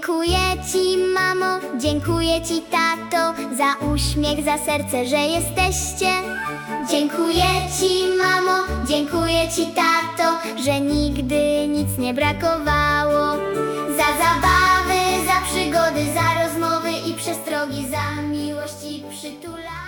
Dziękuję ci, mamo, dziękuję ci, tato, za uśmiech, za serce, że jesteście. Dziękuję ci, mamo, dziękuję ci, tato, że nigdy nic nie brakowało. Za zabawy, za przygody, za rozmowy i przestrogi, za miłość i przytulanie.